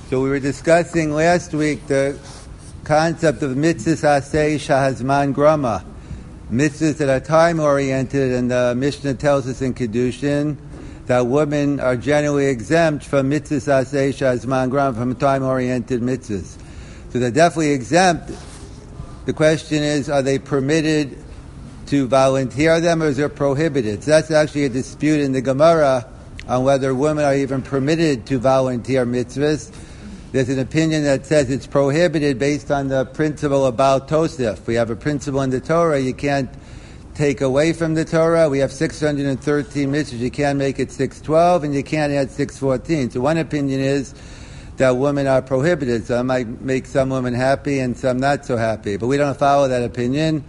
So we were discussing last week the concept of mitzvahs aseh shahazman grama, mitzvahs that are time-oriented, and the Mishnah tells us in Kedushin that women are generally exempt from mitzvahs aseh shahazman grama, from time-oriented mitzvahs. So they're definitely exempt. The question is, are they permitted to volunteer them, or is it prohibited? So that's actually a dispute in the Gemara on whether women are even permitted to volunteer mitzvahs. There's an opinion that says it's prohibited based on the principle about Tosef. We have a principle in the Torah, you can't take away from the Torah. We have 613 mitzvahs, you can't make it 612, and you can't add 614. So one opinion is that women are prohibited. So it might make some women happy and some not so happy. But we don't follow that opinion.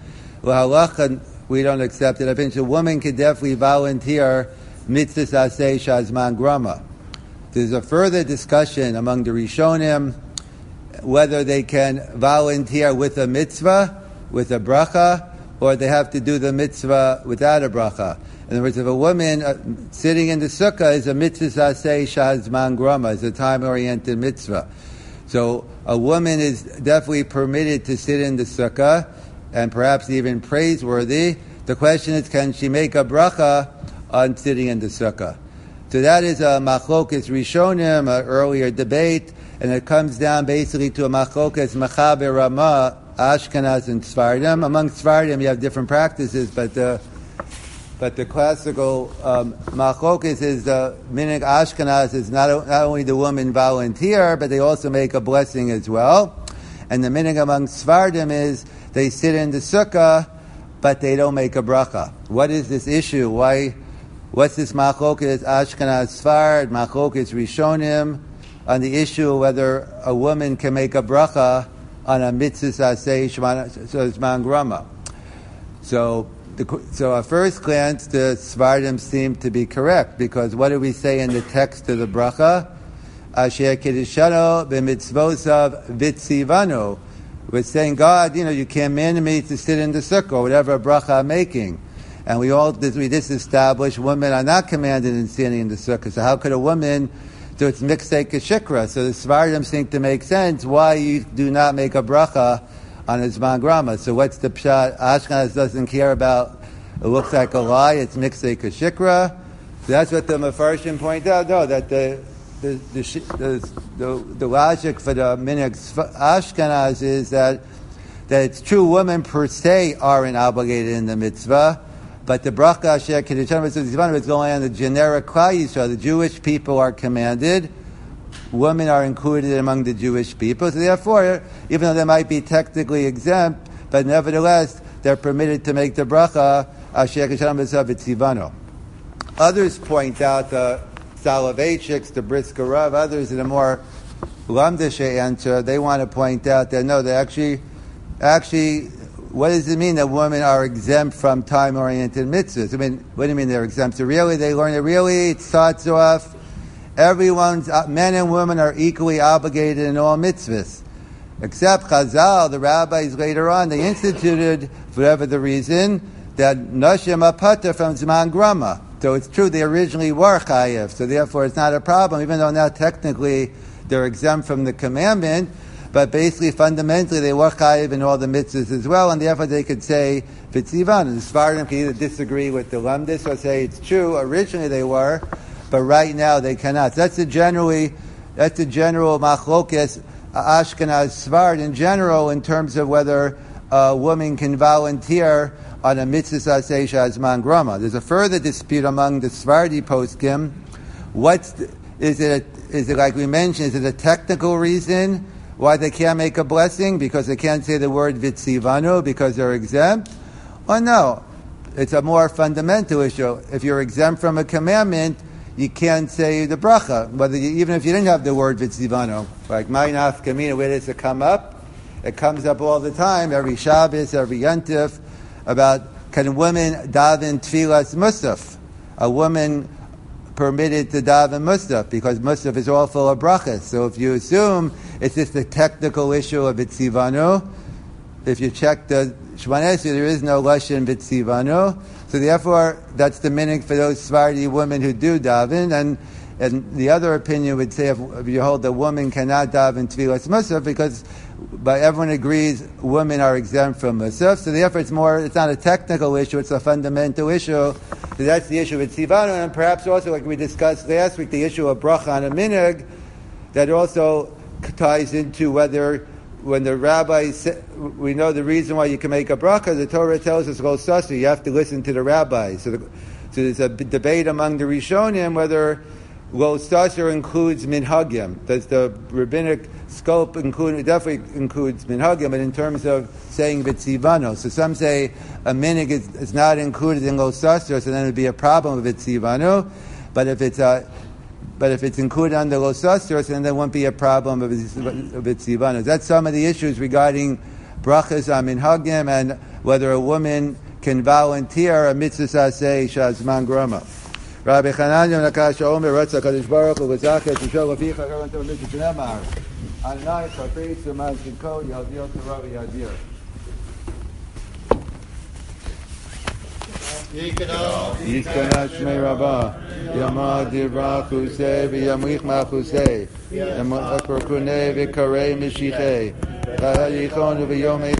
We don't accept that opinion. So a woman can definitely volunteer mitzvahs aseh shahazman grama. There's a further discussion among the Rishonim whether they can volunteer with a mitzvah, with a bracha, or they have to do the mitzvah without a bracha. In other words, if a woman sitting in the sukkah is a mitzvah aseh shahazman grama, is a time-oriented mitzvah. So a woman is definitely permitted to sit in the sukkah, and perhaps even praiseworthy. The question is, can she make a bracha on sitting in the sukkah? So that is a machlokas rishonim, an earlier debate, and it comes down basically to a machlokas Mechaber Ramah, Ashkenaz and Sfardim. Among Sfardim you have different practices, but the classical machlokas is the minhag Ashkenaz is not only the woman volunteer, but they also make a blessing as well. And the minhag among Sfardim is they sit in the sukkah, but they don't make a bracha. What is this issue? What's this machlokas Ashkenaz Sfard, machlokas Rishonim, on the issue of whether a woman can make a bracha on a mitzvah aseh shahazman grama? So at first glance, the Sfardim seem to be correct, because what do we say in the text of the bracha? Asher kiddushano b'mitzvosav v'tzivanu. We're saying, God, you command me to sit in the sukkah, or whatever bracha I'm making. And we just established women are not commanded in sitting in the sukkah. So how could a woman do its miksei kashikra? So the Sfardim seem to make sense why you do not make a bracha on a zman grama. So what's the pshat? Ashkenaz doesn't care about, it looks like a lie, it's miksei kashikra. So that's what the Mefarshim point out. No, that the logic for the minhag Ashkenaz is that it's true women per se aren't obligated in the mitzvah, but the bracha asher kiddushanu is going on the generic klal Yisrael. The Jewish people are commanded. Women are included among the Jewish people. So therefore, even though they might be technically exempt, but nevertheless, they're permitted to make the bracha asher kiddushanu v'tzivanu. Others point out, the Soloveitchiks, the Brisker Rav, others in a more lamdishe answer, they want to point out that no, they actually, what does it mean that women are exempt from time-oriented mitzvahs? I mean, what do you mean they're exempt? So really, they learn it really, it starts off, men and women are equally obligated in all mitzvahs. Except Chazal, the rabbis later on, they instituted, for whatever the reason, that nashim apata from zman grama. So it's true they originally were chayev, so therefore it's not a problem, even though now technically they're exempt from the commandment. But basically, fundamentally, they were chayiv in all the mitzvahs as well, and therefore they could say v'tzivan. And the Sfardim can either disagree with the lamdis or say it's true. Originally they were, but right now they cannot. So that's the general machlokes Ashkenaz Sfard in general in terms of whether a woman can volunteer on a mitzvah aseh shahazman grama. There's a further dispute among the Sfardi poskim. Is it like we mentioned? Is it a technical reason why they can't make a blessing? Because they can't say the word v'tzivanu because they're exempt? Or no, it's a more fundamental issue. If you're exempt from a commandment, you can't say the bracha, even if you didn't have the word v'tzivanu. Like ma'inaf kamina, where does it come up? It comes up all the time, every Shabbos, every Yantif, about can women daven tfilas musaf? A woman permitted to daven musaf, because musaf is all full of brachas. So if you assume it's just a technical issue of v'tzivanu, if you check the Shemona Esrei, there is no lashon v'tzivanu. So therefore, that's the minhag for those Sephardi women who do daven. And And the other opinion would say if you hold the woman cannot daven Tfilas Musaf, because everyone agrees women are exempt from Musaf, so therefore it's not a technical issue, it's a fundamental issue. So that's the issue with Tzivanu, and perhaps also, like we discussed last week, the issue of bracha on a minhag, that also ties into whether, when the rabbi we know the reason why you can make a bracha, the Torah tells us, Lo Sasu, you have to listen to the rabbi. So there's a debate among the Rishonim whether Lo Sasu includes minhagim. Does the rabbinic scope include? It definitely includes minhagim, but in terms of saying B'tzivano. So some say a minhag is not included in Lo Sasu, so then it would be a problem with B'tzivano. But if it's included under Lo Sasu, then there won't be a problem of B'tzivano. That's some of the issues regarding brachas on minhagim and whether a woman can volunteer a mitzvah saseh shazman grama. Rabbi Chananya Nakash Omer Ratza Kadosh Baruch Hu V'Zachet Yishol Avicha Garon Tov Mitzvah Shneimar Adonai Chafetz U'Maz Yikol Yaldir Torah V'Yadir. Yishkana Shmei Rabbah Yamad Yirach Husei V'Yamrich Mach Husei Yamad Akor Kunei V'Karei Mishichei V'Yichon V'Yom